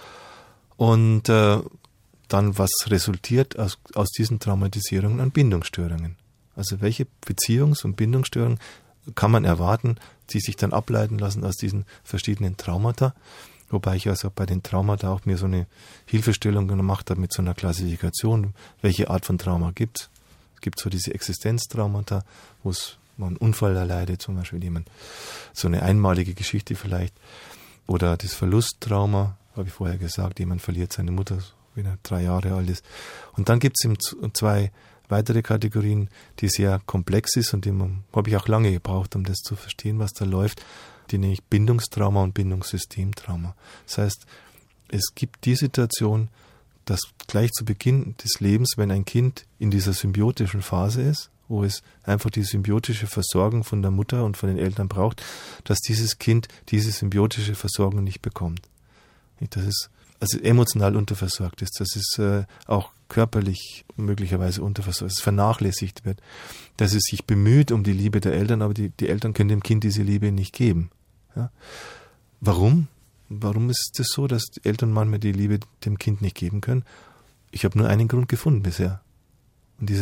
Und äh, dann, was resultiert aus, aus diesen Traumatisierungen an Bindungsstörungen? Also welche Beziehungs- und Bindungsstörungen kann man erwarten, die sich dann ableiten lassen aus diesen verschiedenen Traumata? Wobei ich also bei den Traumata auch mir so eine Hilfestellung gemacht habe mit so einer Klassifikation, welche Art von Trauma gibt es. Es gibt so diese Existenztraumata, wo es man einen Unfall erleidet, zum Beispiel jemand, so eine einmalige Geschichte vielleicht. Oder das Verlusttrauma, habe ich vorher gesagt, jemand verliert seine Mutter, wenn er drei Jahre alt ist. Und dann gibt es zwei weitere Kategorien, die sehr komplex ist und die habe ich auch lange gebraucht, um das zu verstehen, was da läuft. Die nenne ich Bindungstrauma und Bindungssystemtrauma. Das heißt, es gibt die Situation, dass gleich zu Beginn des Lebens, wenn ein Kind in dieser symbiotischen Phase ist, wo es einfach die symbiotische Versorgung von der Mutter und von den Eltern braucht, dass dieses Kind diese symbiotische Versorgung nicht bekommt. Das ist also emotional unterversorgt ist, dass es äh, auch körperlich möglicherweise unterversorgt ist, vernachlässigt wird, dass es sich bemüht um die Liebe der Eltern, aber die, die Eltern können dem Kind diese Liebe nicht geben. Ja? Warum? Warum ist es das so, dass die Eltern manchmal die Liebe dem Kind nicht geben können? Ich habe nur einen Grund gefunden bisher. Und dieser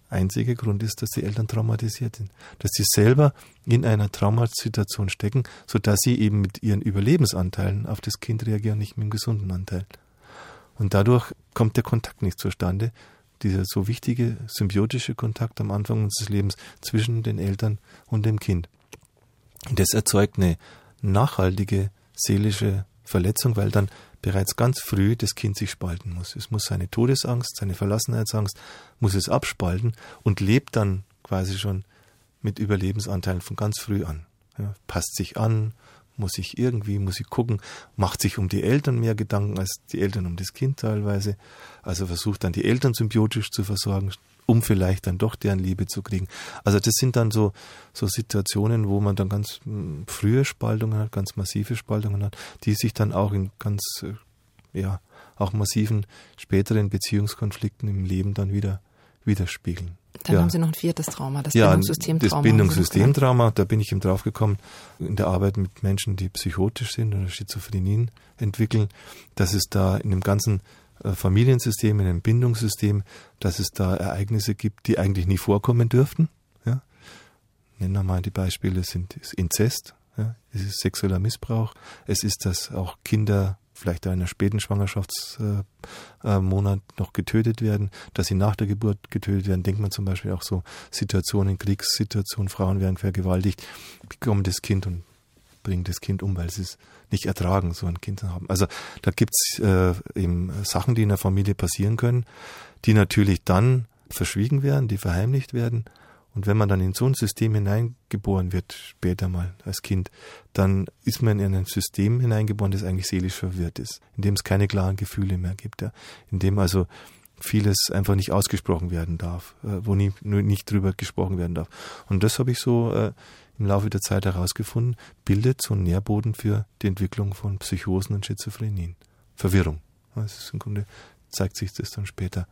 einzige Grund ist, dass die Eltern traumatisiert sind. Dass sie selber in einer Traumasituation stecken, sodass sie eben mit ihren Überlebensanteilen auf das Kind reagieren, nicht mit dem gesunden Anteil. Und dadurch kommt der Kontakt nicht zustande, dieser so wichtige symbiotische Kontakt am Anfang unseres Lebens zwischen den Eltern und dem Kind. Und das erzeugt eine nachhaltige seelische Verletzung, weil dann bereits ganz früh das Kind sich spalten muss. Es muss seine Todesangst, seine Verlassenheitsangst, muss es abspalten und lebt dann quasi schon mit Überlebensanteilen von ganz früh an. Ja, passt sich an, muss sich irgendwie, muss sich gucken, macht sich um die Eltern mehr Gedanken als die Eltern um das Kind teilweise. Also versucht dann die Eltern symbiotisch zu versorgen, um vielleicht dann doch deren Liebe zu kriegen. Also das sind dann so, so Situationen, wo man dann ganz mh, frühe Spaltungen hat, ganz massive Spaltungen hat, die sich dann auch in ganz, äh, ja, auch massiven späteren Beziehungskonflikten im Leben dann wieder widerspiegeln. Dann ja. haben Sie noch ein viertes Trauma, das ja, Bindungssystemtrauma. Das Bindungssystemtrauma, da bin ich eben drauf gekommen, in der Arbeit mit Menschen, die psychotisch sind oder Schizophrenien entwickeln, dass es da in dem ganzen Familiensystem, in einem Bindungssystem, dass es da Ereignisse gibt, die eigentlich nie vorkommen dürften. Ja. Nennen wir mal die Beispiele, sind ist Inzest, ja. Es ist sexueller Missbrauch, es ist, dass auch Kinder vielleicht in einer späten Schwangerschaftsmonat äh, noch getötet werden, dass sie nach der Geburt getötet werden. Denkt man zum Beispiel auch so Situationen, Kriegssituationen, Frauen werden vergewaltigt, bekommen das Kind und bringen das Kind um, weil sie es nicht ertragen, so ein Kind zu haben. Also da gibt's äh, eben Sachen, die in der Familie passieren können, die natürlich dann verschwiegen werden, die verheimlicht werden. Und wenn man dann in so ein System hineingeboren wird, später mal als Kind, dann ist man in ein System hineingeboren, das eigentlich seelisch verwirrt ist, in dem es keine klaren Gefühle mehr gibt, ja, in dem also vieles einfach nicht ausgesprochen werden darf, äh, wo nie, nur nicht drüber gesprochen werden darf. Und das habe ich so äh, im Laufe der Zeit herausgefunden, bildet so einen Nährboden für die Entwicklung von Psychosen und Schizophrenien. Verwirrung. Das ist im Grunde, zeigt sich das dann später.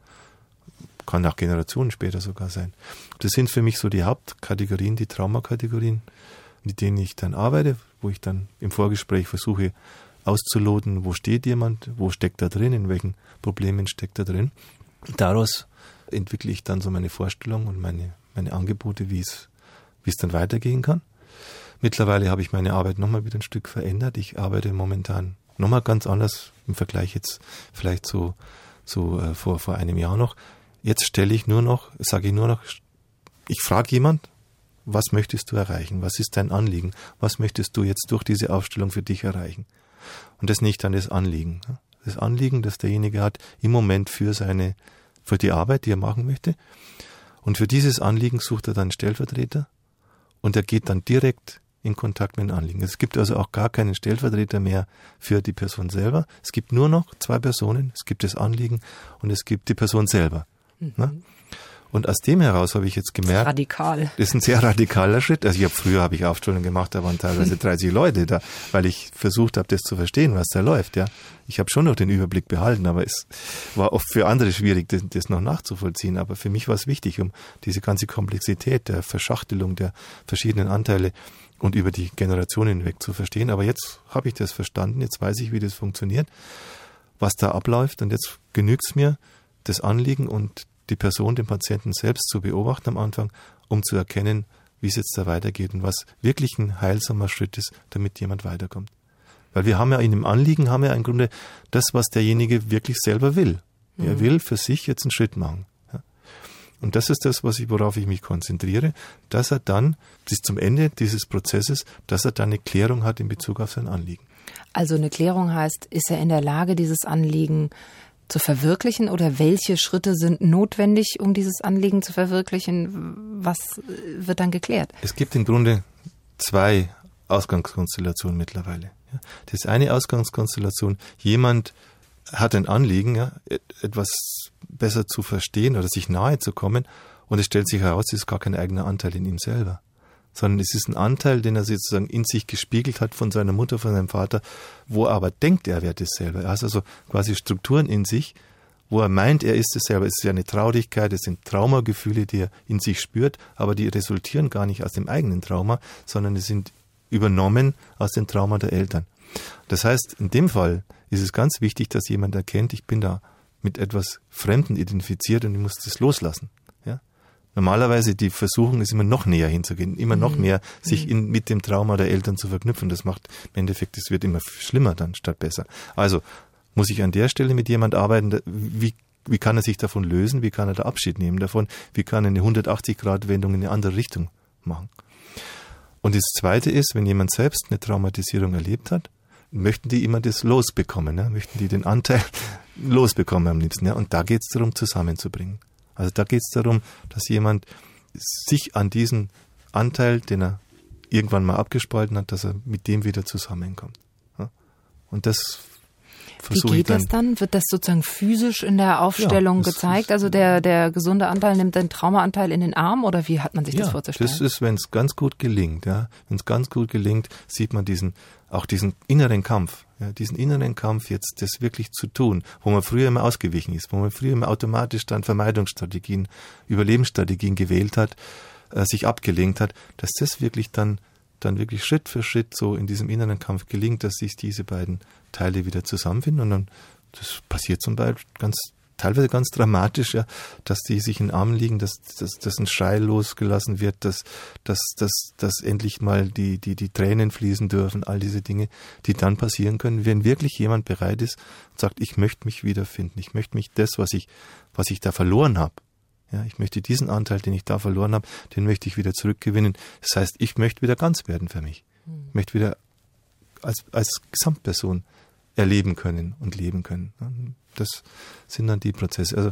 Kann auch Generationen später sogar sein. Das sind für mich so die Hauptkategorien, die Traumakategorien, mit denen ich dann arbeite, wo ich dann im Vorgespräch versuche auszuloten, wo steht jemand, wo steckt er drin, in welchen Problemen steckt er drin. Daraus entwickle ich dann so meine Vorstellung und meine, meine Angebote, wie es wie es dann weitergehen kann. Mittlerweile habe ich meine Arbeit nochmal wieder ein Stück verändert. Ich arbeite momentan nochmal ganz anders im Vergleich jetzt vielleicht so, so äh, vor, vor einem Jahr noch. Jetzt stelle ich nur noch, sage ich nur noch, ich frage jemand, was möchtest du erreichen? Was ist dein Anliegen? Was möchtest du jetzt durch diese Aufstellung für dich erreichen? Und das nicht dann das Anliegen. Das Anliegen, das derjenige hat im Moment für seine, für die Arbeit, die er machen möchte. Und für dieses Anliegen sucht er dann einen Stellvertreter. Und er geht dann direkt in Kontakt mit dem Anliegen. Es gibt also auch gar keinen Stellvertreter mehr für die Person selber. Es gibt nur noch zwei Personen. Es gibt das Anliegen und es gibt die Person selber. Mhm. Na? Und aus dem heraus habe ich jetzt gemerkt, radikal. Das ist ein sehr radikaler Schritt. Also ich habe früher habe ich Aufstellungen gemacht, da waren teilweise dreißig Leute da, weil ich versucht habe, das zu verstehen, was da läuft. Ja, ich habe schon noch den Überblick behalten, aber es war oft für andere schwierig, das, das noch nachzuvollziehen. Aber für mich war es wichtig, um diese ganze Komplexität der Verschachtelung der verschiedenen Anteile und über die Generationen hinweg zu verstehen. Aber jetzt habe ich das verstanden, jetzt weiß ich, wie das funktioniert, was da abläuft, und jetzt genügt es mir, das Anliegen und die Person, den Patienten selbst zu beobachten am Anfang, um zu erkennen, wie es jetzt da weitergeht und was wirklich ein heilsamer Schritt ist, damit jemand weiterkommt. Weil wir haben ja in dem Anliegen, haben wir im Grunde das, was derjenige wirklich selber will. Mhm. Er will für sich jetzt einen Schritt machen. Ja. Und das ist das, was ich, worauf ich mich konzentriere, dass er dann bis zum Ende dieses Prozesses, dass er dann eine Klärung hat in Bezug auf sein Anliegen. Also eine Klärung heißt, ist er in der Lage, dieses Anliegen zu verwirklichen, oder welche Schritte sind notwendig, um dieses Anliegen zu verwirklichen? Was wird dann geklärt? Es gibt im Grunde zwei Ausgangskonstellationen mittlerweile. Das eine Ausgangskonstellation, jemand hat ein Anliegen, ja, etwas besser zu verstehen oder sich nahe zu kommen, und es stellt sich heraus, es ist gar kein eigener Anteil in ihm selber, sondern es ist ein Anteil, den er sozusagen in sich gespiegelt hat von seiner Mutter, von seinem Vater, wo er aber denkt, er wäre das selber. Er hat also quasi Strukturen in sich, wo er meint, er ist es selber. Es ist ja eine Traurigkeit, es sind Traumagefühle, die er in sich spürt, aber die resultieren gar nicht aus dem eigenen Trauma, sondern es sind übernommen aus dem Trauma der Eltern. Das heißt, in dem Fall ist es ganz wichtig, dass jemand erkennt, ich bin da mit etwas Fremden identifiziert und ich muss das loslassen. Ja? Normalerweise die Versuchung ist immer noch näher hinzugehen, immer noch Mhm. mehr sich Mhm. in, mit dem Trauma der Eltern zu verknüpfen. Das macht im Endeffekt, es wird immer schlimmer dann statt besser. Also muss ich an der Stelle mit jemand arbeiten, wie, wie kann er sich davon lösen, wie kann er da Abschied nehmen davon, wie kann er eine hundertachtzig-Grad-Wendung in eine andere Richtung machen. Und das Zweite ist, wenn jemand selbst eine Traumatisierung erlebt hat, möchten die immer das losbekommen, ne? Möchten die den Anteil losbekommen am liebsten. Ja? Und da geht es darum, zusammenzubringen. Also da geht es darum, dass jemand sich an diesen Anteil, den er irgendwann mal abgespalten hat, dass er mit dem wieder zusammenkommt. Ja? Und das versuche Wie ich geht dann. das dann? Wird das sozusagen physisch in der Aufstellung Ja, das gezeigt? ist- Also der, der gesunde Anteil nimmt den Traumaanteil in den Arm oder wie hat man sich das Ja, vorzustellen? das ist, wenn es ganz gut gelingt, ja, wenn es ganz gut gelingt, sieht man diesen, auch diesen inneren Kampf, ja, diesen inneren Kampf jetzt, das wirklich zu tun, wo man früher immer ausgewichen ist, wo man früher immer automatisch dann Vermeidungsstrategien, Überlebensstrategien gewählt hat, äh, sich abgelenkt hat, dass das wirklich dann, dann wirklich Schritt für Schritt so in diesem inneren Kampf gelingt, dass sich diese beiden Teile wieder zusammenfinden und dann, das passiert zum Beispiel ganz teilweise ganz dramatisch, ja, dass die sich in den Armen liegen, dass, dass, dass ein Schrei losgelassen wird, dass, dass, dass, dass endlich mal die, die, die Tränen fließen dürfen, all diese Dinge, die dann passieren können, wenn wirklich jemand bereit ist und sagt, ich möchte mich wiederfinden, ich möchte mich das, was ich, was ich da verloren habe, ja, ich möchte diesen Anteil, den ich da verloren habe, den möchte ich wieder zurückgewinnen. Das heißt, ich möchte wieder ganz werden für mich. Ich möchte wieder als, als Gesamtperson erleben können und leben können. Das sind dann die Prozesse. Also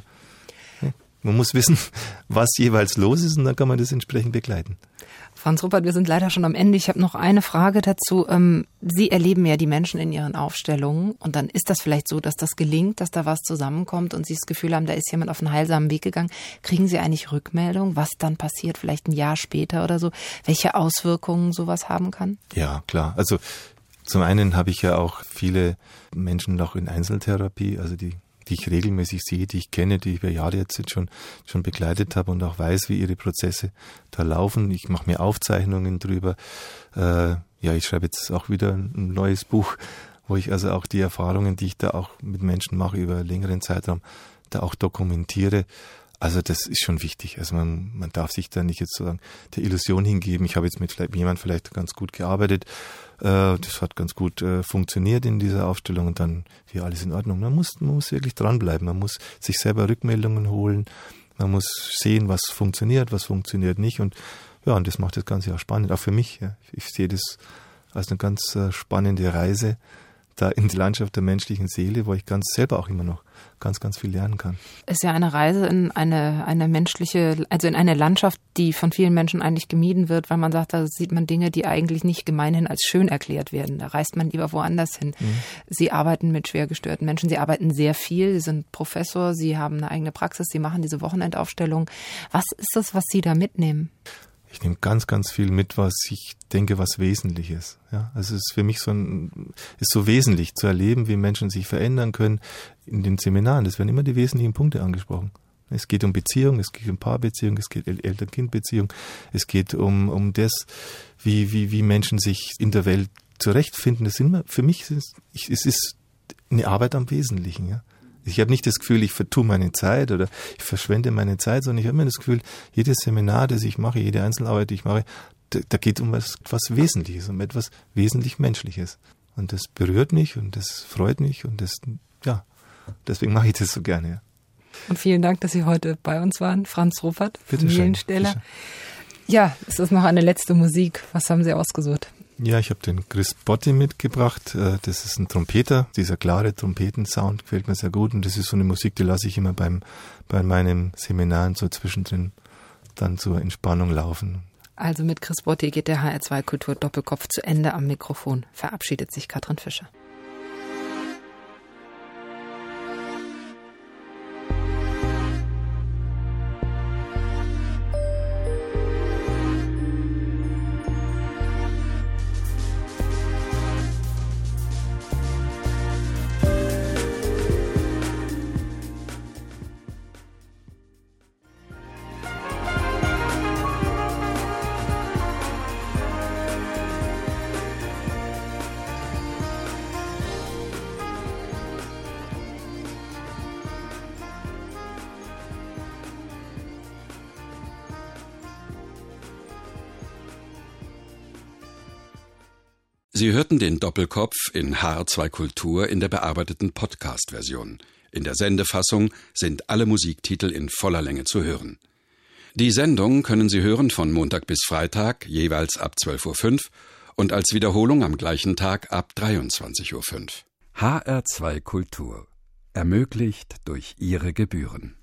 man muss wissen, was jeweils los ist und dann kann man das entsprechend begleiten. Franz Ruppert, wir sind leider schon am Ende. Ich habe noch eine Frage dazu. Sie erleben ja die Menschen in ihren Aufstellungen und dann ist das vielleicht so, dass das gelingt, dass da was zusammenkommt und Sie das Gefühl haben, da ist jemand auf einen heilsamen Weg gegangen. Kriegen Sie eigentlich Rückmeldung, was dann passiert, vielleicht ein Jahr später oder so, welche Auswirkungen sowas haben kann? Ja, klar. Also zum einen habe ich ja auch viele Menschen noch in Einzeltherapie, also die die ich regelmäßig sehe, die ich kenne, die ich über Jahre jetzt schon schon begleitet habe und auch weiß, wie ihre Prozesse da laufen. Ich mache mir Aufzeichnungen drüber. Äh, ja, ich schreibe jetzt auch wieder ein neues Buch, wo ich also auch die Erfahrungen, die ich da auch mit Menschen mache über einen längeren Zeitraum, da auch dokumentiere. Also das ist schon wichtig. Also man, man darf sich da nicht jetzt sozusagen der Illusion hingeben. Ich habe jetzt mit vielleicht, jemand vielleicht ganz gut gearbeitet. Äh, das hat ganz gut äh, funktioniert in dieser Aufstellung und dann wäre alles in Ordnung. Man muss, man muss wirklich dranbleiben. Man muss sich selber Rückmeldungen holen. Man muss sehen, was funktioniert, was funktioniert nicht. Und ja, und das macht das Ganze auch spannend. Auch für mich. Ja. Ich sehe das als eine ganz äh, spannende Reise da in die Landschaft der menschlichen Seele, wo ich ganz selber auch immer noch ganz, ganz viel lernen kann. Ist ja eine Reise in eine, eine menschliche, also in eine Landschaft, die von vielen Menschen eigentlich gemieden wird, weil man sagt, da sieht man Dinge, die eigentlich nicht gemeinhin als schön erklärt werden. Da reist man lieber woanders hin. Mhm. Sie arbeiten mit schwer gestörten Menschen, Sie arbeiten sehr viel, Sie sind Professor, Sie haben eine eigene Praxis, Sie machen diese Wochenendaufstellung. Was ist das, was Sie da mitnehmen? Ich nehme ganz, ganz viel mit, was ich denke, was wesentlich ist. Ja, also es ist für mich so ein, ist so wesentlich zu erleben, wie Menschen sich verändern können in den Seminaren. Es werden immer die wesentlichen Punkte angesprochen. Es geht um Beziehung, es geht um Paarbeziehung, es geht um Eltern-Kind-Beziehung, es geht um, um das, wie, wie, wie Menschen sich in der Welt zurechtfinden. Das sind immer, für mich ist es, es ist eine Arbeit am Wesentlichen, ja. Ich habe nicht das Gefühl, ich vertue meine Zeit oder ich verschwende meine Zeit, sondern ich habe immer das Gefühl, jedes Seminar, das ich mache, jede Einzelarbeit, die ich mache, da, da geht um etwas, etwas Wesentliches, um etwas wesentlich Menschliches. Und das berührt mich und das freut mich und das, ja, deswegen mache ich das so gerne. Ja. Und vielen Dank, dass Sie heute bei uns waren, Franz Ruppert, Bitte Familiensteller. schön. Ja, es ist noch eine letzte Musik. Was haben Sie ausgesucht? Ja, ich habe den Chris Botti mitgebracht. Das ist ein Trompeter. Dieser klare Trompetensound gefällt mir sehr gut. Und das ist so eine Musik, die lasse ich immer beim bei meinen Seminaren so zwischendrin dann zur Entspannung laufen. Also mit Chris Botti geht der H R zwei Kultur Doppelkopf zu Ende. Am Mikrofon verabschiedet sich Katrin Fischer. Sie hörten den Doppelkopf in H R zwei Kultur in der bearbeiteten Podcast-Version. In der Sendefassung sind alle Musiktitel in voller Länge zu hören. Die Sendung können Sie hören von Montag bis Freitag, jeweils ab zwölf Uhr fünf und als Wiederholung am gleichen Tag ab dreiundzwanzig Uhr fünf. H R zwei Kultur. Ermöglicht durch Ihre Gebühren.